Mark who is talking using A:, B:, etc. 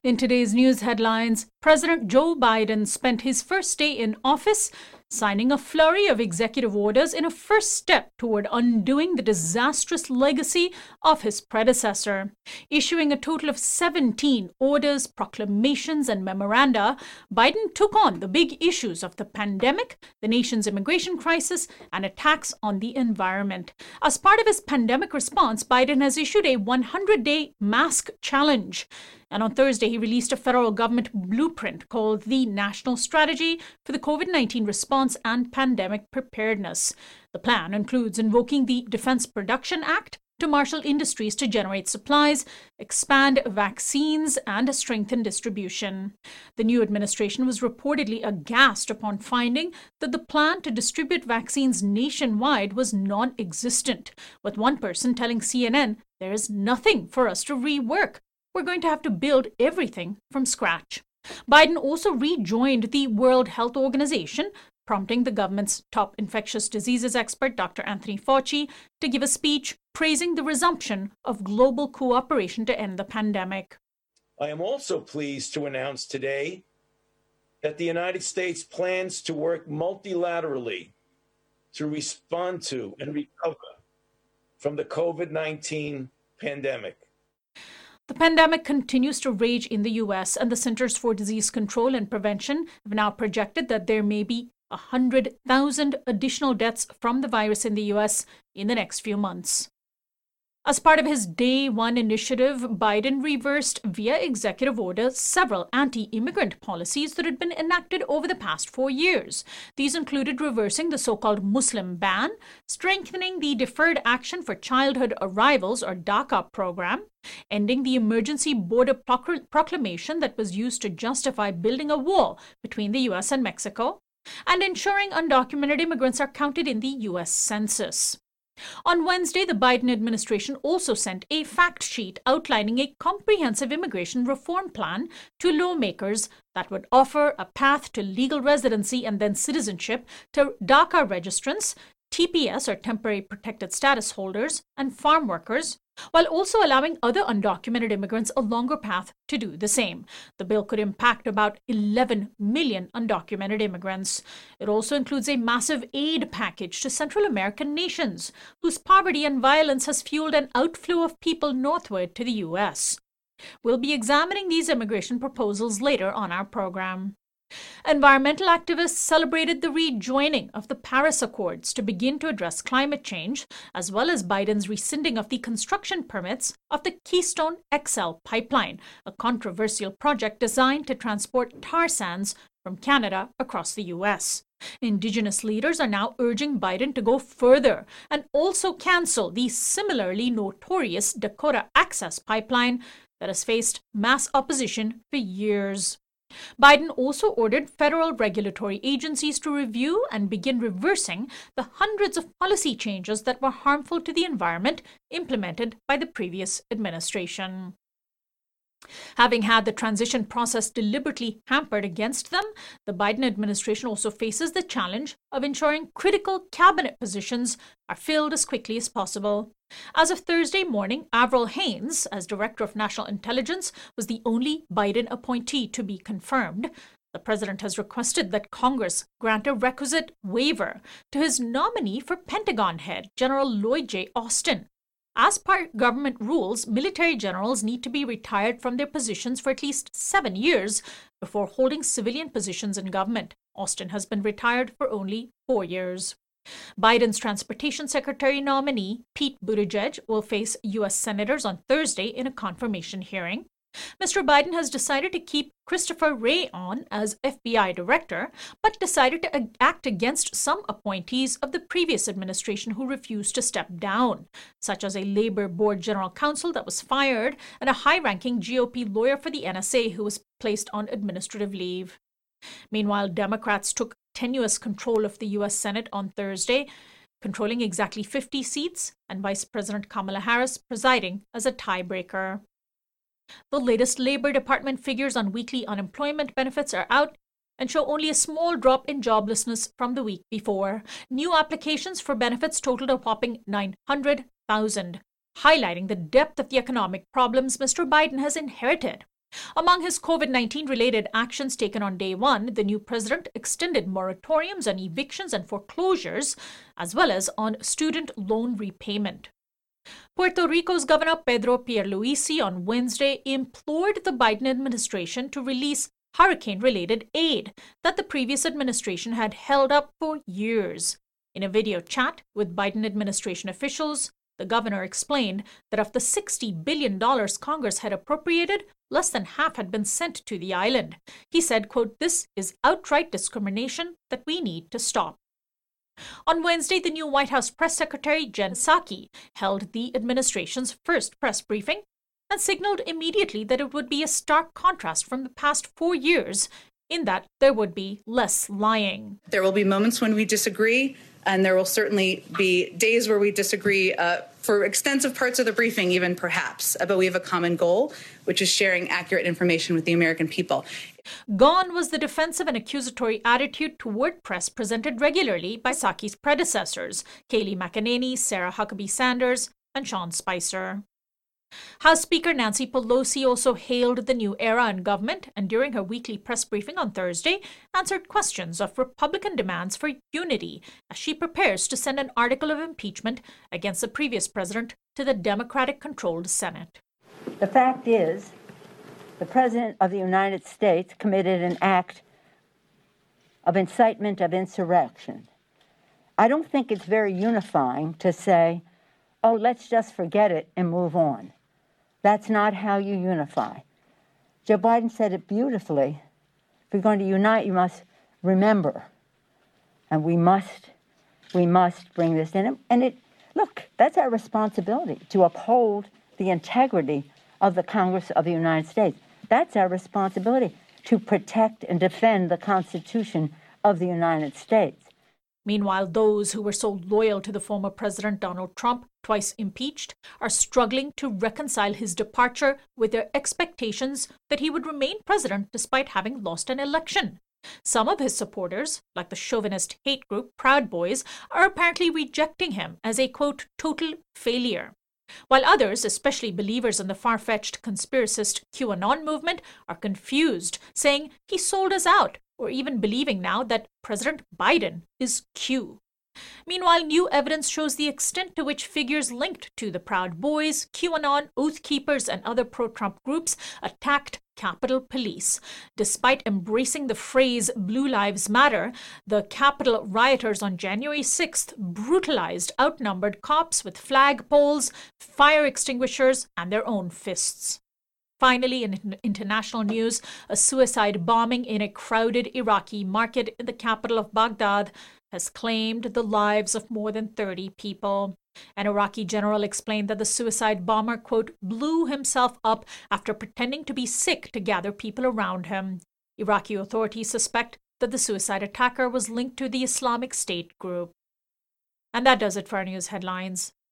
A: In today's news headlines, President Joe Biden spent his first day in office signing a flurry of executive orders in a first step toward undoing the disastrous legacy of his predecessor. Issuing a total of 17 orders, proclamations, and memoranda, Biden took on the big issues of the pandemic, the nation's immigration crisis, and attacks on the environment. As part of his pandemic response, Biden has issued a 100-day mask challenge. And on Thursday, he released a federal government blueprint called the National Strategy for the COVID-19 Response and Pandemic Preparedness. The plan includes invoking the Defense Production Act to marshal industries to generate supplies, expand vaccines, and strengthen distribution. The new administration was reportedly aghast upon finding that the plan to distribute vaccines nationwide was non-existent, with one person telling CNN, "There is nothing for us to rework. We're going to have to build everything from scratch." Biden also rejoined the World Health Organization, prompting the government's top infectious diseases expert, Dr. Anthony Fauci, to give a speech praising the resumption of global cooperation to end the pandemic.
B: I am also pleased to announce today that the United States plans to work multilaterally to respond to and recover from the COVID-19 pandemic.
A: The pandemic continues to rage in the U.S., and the Centers for Disease Control and Prevention have now projected that there may be 100,000 additional deaths from the virus in the U.S. in the next few months. As part of his Day One initiative, Biden reversed via executive order several anti-immigrant policies that had been enacted over the past 4 years. These included reversing the so-called Muslim ban, strengthening the Deferred Action for Childhood Arrivals, or DACA program, ending the emergency border proclamation that was used to justify building a wall between the U.S. and Mexico, and ensuring undocumented immigrants are counted in the U.S. Census. On Wednesday, the Biden administration also sent a fact sheet outlining a comprehensive immigration reform plan to lawmakers that would offer a path to legal residency and then citizenship to DACA registrants, TPS or temporary protected status holders, and farm workers, while also allowing other undocumented immigrants a longer path to do the same. The bill could impact about 11 million undocumented immigrants. It also includes a massive aid package to Central American nations, whose poverty and violence has fueled an outflow of people northward to the U.S. We'll be examining these immigration proposals later on our program. Environmental activists celebrated the rejoining of the Paris Accords to begin to address climate change, as well as Biden's rescinding of the construction permits of the Keystone XL pipeline, a controversial project designed to transport tar sands from Canada across the U.S. Indigenous leaders are now urging Biden to go further and also cancel the similarly notorious Dakota Access Pipeline that has faced mass opposition for years. Biden also ordered federal regulatory agencies to review and begin reversing the hundreds of policy changes that were harmful to the environment implemented by the previous administration. Having had the transition process deliberately hampered against them, the Biden administration also faces the challenge of ensuring critical cabinet positions are filled as quickly as possible. As of Thursday morning, Avril Haines, as Director of National Intelligence, was the only Biden appointee to be confirmed. The president has requested that Congress grant a requisite waiver to his nominee for Pentagon head, General Lloyd J. Austin. As per government rules, military generals need to be retired from their positions for at least 7 years before holding civilian positions in government. Austin has been retired for only 4 years. Biden's Transportation Secretary nominee, Pete Buttigieg, will face U.S. senators on Thursday in a confirmation hearing. Mr. Biden has decided to keep Christopher Wray on as FBI director, but decided to act against some appointees of the previous administration who refused to step down, such as a labor board general counsel that was fired and a high-ranking GOP lawyer for the NSA who was placed on administrative leave. Meanwhile, Democrats took tenuous control of the U.S. Senate on Thursday, controlling exactly 50 seats, and Vice President Kamala Harris presiding as a tiebreaker. The latest Labor Department figures on weekly unemployment benefits are out and show only a small drop in joblessness from the week before. New applications for benefits totaled a whopping 900,000, highlighting the depth of the economic problems Mr. Biden has inherited. Among his COVID-19 related actions taken on day one, the new president extended moratoriums on evictions and foreclosures, as well as on student loan repayment. Puerto Rico's Governor Pedro Pierluisi on Wednesday implored the Biden administration to release hurricane-related aid that the previous administration had held up for years. In a video chat with Biden administration officials, the governor explained that of the $60 billion Congress had appropriated, less than half had been sent to the island. He said, quote, "This is outright discrimination that we need to stop." On Wednesday, the new White House press secretary Jen Psaki held the administration's first press briefing and signaled immediately that it would be a stark contrast from the past 4 years, in that there would be less lying.
C: There will be moments when we disagree, and there will certainly be days where we disagree for extensive parts of the briefing, even perhaps. But we have a common goal, which is sharing accurate information with the American people.
A: Gone was the defensive and accusatory attitude toward press presented regularly by Psaki's predecessors, Kayleigh McEnany, Sarah Huckabee Sanders, and Sean Spicer. House Speaker Nancy Pelosi also hailed the new era in government and during her weekly press briefing on Thursday answered questions of Republican demands for unity as she prepares to send an article of impeachment against the previous president to the Democratic-controlled Senate.
D: The fact is, the President of the United States committed an act of incitement of insurrection. I don't think it's very unifying to say, oh, let's just forget it and move on. That's not how you unify. Joe Biden said it beautifully. If you're going to unite, you must remember. And we must bring this in. And look, that's our responsibility, to uphold the integrity of the Congress of the United States. That's our responsibility, to protect and defend the Constitution of the United States.
A: Meanwhile, those who were so loyal to the former President Donald Trump, twice impeached, are struggling to reconcile his departure with their expectations that he would remain president despite having lost an election. Some of his supporters, like the chauvinist hate group Proud Boys, are apparently rejecting him as a, quote, total failure. While others, especially believers in the far-fetched conspiracist QAnon movement, are confused, saying he sold us out, or even believing now that President Biden is Q. Meanwhile, new evidence shows the extent to which figures linked to the Proud Boys, QAnon, Oath Keepers, and other pro-Trump groups attacked Capitol Police. Despite embracing the phrase Blue Lives Matter, the Capitol rioters on January 6th brutalized outnumbered cops with flagpoles, fire extinguishers, and their own fists. Finally, in international news, a suicide bombing in a crowded Iraqi market in the capital of Baghdad has claimed the lives of more than 30 people. An Iraqi general explained that the suicide bomber, quote, blew himself up after pretending to be sick to gather people around him. Iraqi authorities suspect that the suicide attacker was linked to the Islamic State group. And that does it for our news headlines.